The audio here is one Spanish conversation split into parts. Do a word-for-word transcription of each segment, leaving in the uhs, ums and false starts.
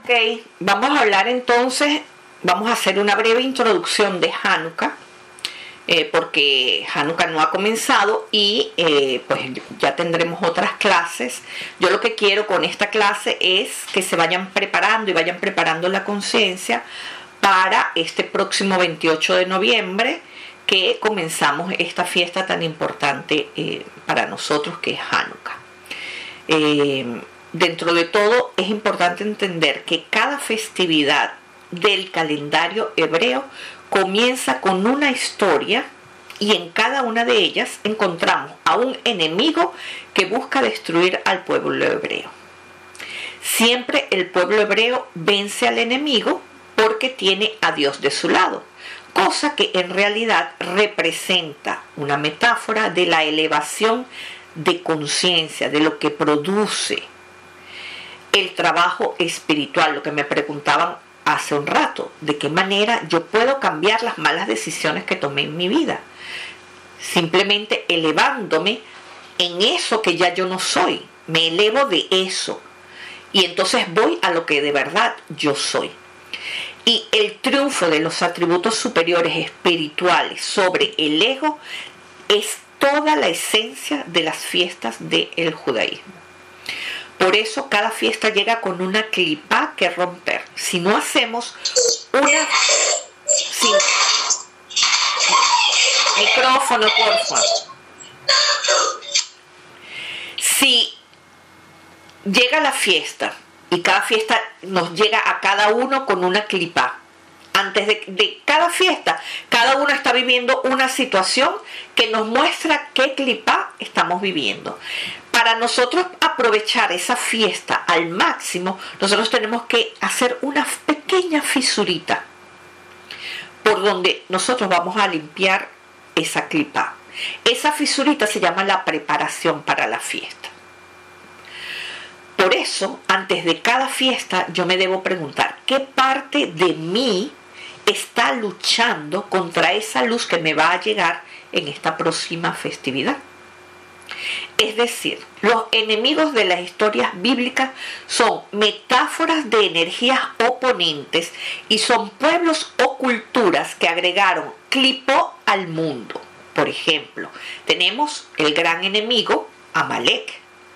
Ok, vamos a hablar entonces, vamos a hacer una breve introducción de Hanukkah, eh, porque Hanukkah no ha comenzado y eh, pues ya tendremos otras clases. Yo lo que quiero con esta clase es que se vayan preparando y vayan preparando la conciencia para este próximo veintiocho de noviembre, que comenzamos esta fiesta tan importante eh, para nosotros, que es Hanukkah. Eh, dentro de todo es importante entender que cada festividad del calendario hebreo comienza con una historia, y en cada una de ellas encontramos a un enemigo que busca destruir al pueblo hebreo. Siempre el pueblo hebreo vence al enemigo porque tiene a Dios de su lado, cosa que en realidad representa una metáfora de la elevación de conciencia, de lo que produce el trabajo espiritual. Lo que me preguntaban hace un rato, de qué manera yo puedo cambiar las malas decisiones que tomé en mi vida, simplemente elevándome en eso que ya yo no soy. Me elevo de eso y entonces voy a lo que de verdad yo soy. Y el triunfo de los atributos superiores espirituales sobre el ego es toda la esencia de las fiestas del judaísmo. Por eso cada fiesta llega con una clipá que romper. Si no hacemos una... Sí. Micrófono, por favor. Si llega la fiesta y cada fiesta nos llega a cada uno con una clipá, antes de, de cada fiesta, cada uno está viviendo una situación que nos muestra qué clipá estamos viviendo. Para nosotros aprovechar esa fiesta al máximo, nosotros tenemos que hacer una pequeña fisurita por donde nosotros vamos a limpiar esa clipá. Esa fisurita se llama la preparación para la fiesta. Por eso, antes de cada fiesta, yo me debo preguntar, ¿qué parte de mí está luchando contra esa luz que me va a llegar en esta próxima festividad? Es decir, los enemigos de las historias bíblicas son metáforas de energías oponentes y son pueblos o culturas que agregaron clipó al mundo. Por ejemplo, tenemos el gran enemigo Amalek.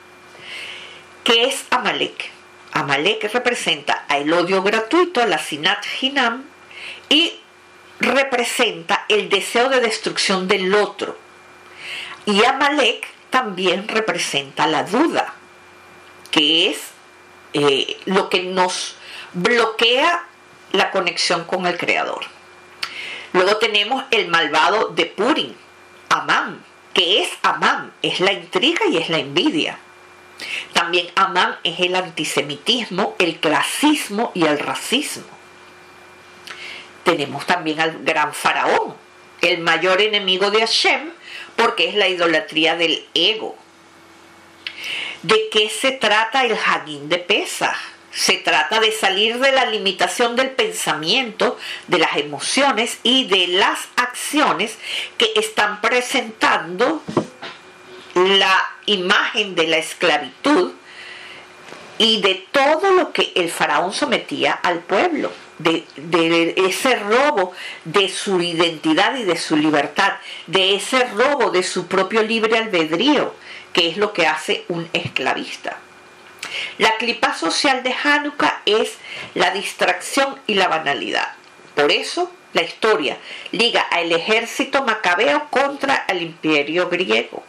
¿Qué es Amalek? Amalek representa el odio gratuito, la sinat hinam, y representa el deseo de destrucción del otro. Y Amalek también representa la duda, que es eh, lo que nos bloquea la conexión con el Creador. Luego tenemos el malvado de Purim, Amán. ¿Qué es Amán? Es la intriga y es la envidia. También Amán es el antisemitismo, el clasismo y el racismo. Tenemos también al gran faraón, el mayor enemigo de Hashem, porque es la idolatría del ego. ¿De qué se trata el Hagín de Pesaj? Se trata de salir de la limitación del pensamiento, de las emociones y de las acciones que están presentando la imagen de la esclavitud y de todo lo que el faraón sometía al pueblo, de, de ese robo de su identidad y de su libertad, de ese robo de su propio libre albedrío, que es lo que hace un esclavista. La clipá social de Hanukkah es la distracción y la banalidad. Por eso la historia liga al ejército macabeo contra el imperio griego.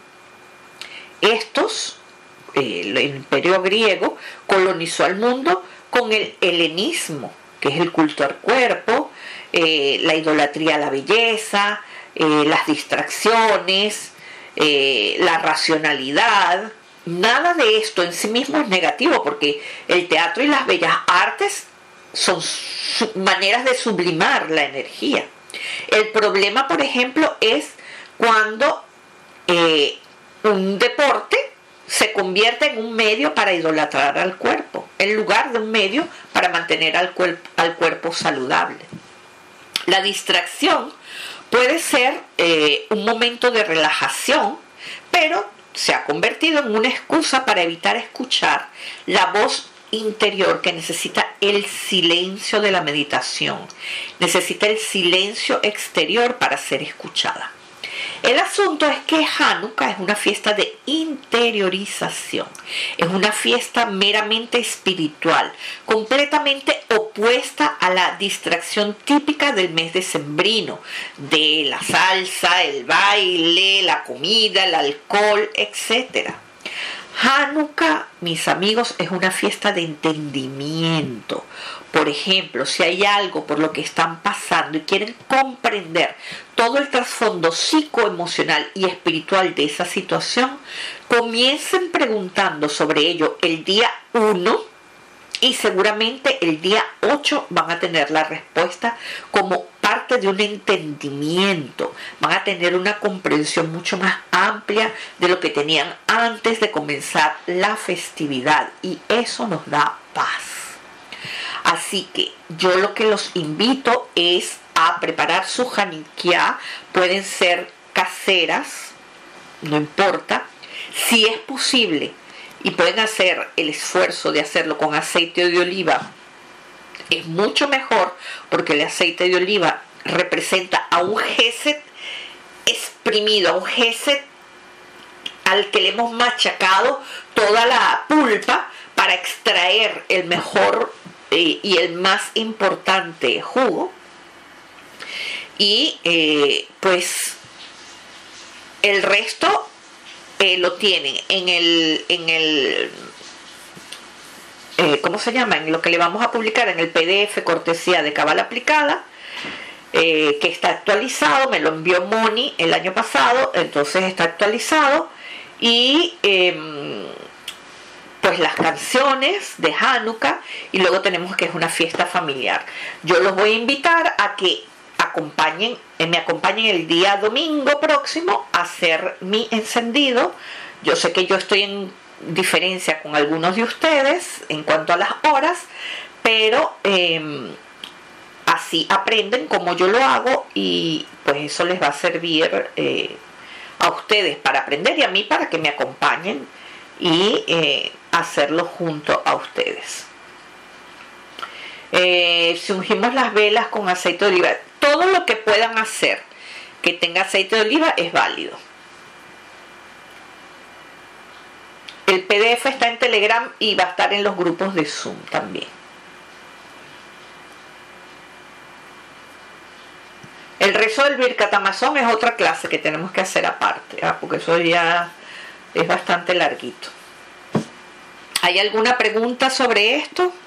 Estos, eh, el imperio griego, colonizó al mundo con el helenismo, que es el culto al cuerpo, eh, la idolatría a la belleza, eh, las distracciones, eh, la racionalidad. Nada de esto en sí mismo es negativo, porque el teatro y las bellas artes son maneras de sublimar la energía. El problema, por ejemplo, es cuando eh, un deporte se convierte en un medio para idolatrar al cuerpo, en lugar de un medio para mantener al, cuerp- al cuerpo saludable. La distracción puede ser eh, un momento de relajación, pero se ha convertido en una excusa para evitar escuchar la voz interior que necesita el silencio de la meditación, necesita el silencio exterior para ser escuchada. El asunto es que Hanukkah es una fiesta de interiorización, es una fiesta meramente espiritual, completamente opuesta a la distracción típica del mes decembrino, de la salsa, el baile, la comida, el alcohol, etcétera. Hanukkah, mis amigos, es una fiesta de entendimiento. Por ejemplo, si hay algo por lo que están pasando y quieren comprender todo el trasfondo psicoemocional y espiritual de esa situación, comiencen preguntando sobre ello el día uno y seguramente el día ocho van a tener la respuesta como parte de un entendimiento, van a tener una comprensión mucho más amplia de lo que tenían antes de comenzar la festividad, y eso nos da paz. Así que yo lo que los invito es a preparar su Hanukkah. Pueden ser caseras, no importa, si es posible, y pueden hacer el esfuerzo de hacerlo con aceite de oliva, es mucho mejor, porque el aceite de oliva representa a un gesed exprimido, a un gesed al que le hemos machacado toda la pulpa para extraer el mejor eh, y el más importante jugo. Y eh, pues el resto eh, lo tienen en el en el Eh, ¿cómo se llama? En lo que le vamos a publicar en el P D F cortesía de Cábala Aplicada, eh, que está actualizado. Me lo envió Moni el año pasado, entonces está actualizado. Y eh, pues las canciones de Hanukkah, y luego tenemos que es una fiesta familiar. Yo los voy a invitar a que acompañen, eh, me acompañen el día domingo próximo a hacer mi encendido. Yo sé que yo estoy en diferencia con algunos de ustedes en cuanto a las horas, pero eh, así aprenden como yo lo hago, y pues eso les va a servir eh, a ustedes para aprender y a mí para que me acompañen y eh, hacerlo junto a ustedes. Eh, si ungimos las velas con aceite de oliva, todo lo que puedan hacer que tenga aceite de oliva es válido. El P D F está en Telegram y va a estar en los grupos de Zoom también. El rezo del Birkat Hamazon es otra clase que tenemos que hacer aparte, ¿eh? Porque eso ya es bastante larguito. ¿Hay alguna pregunta sobre esto?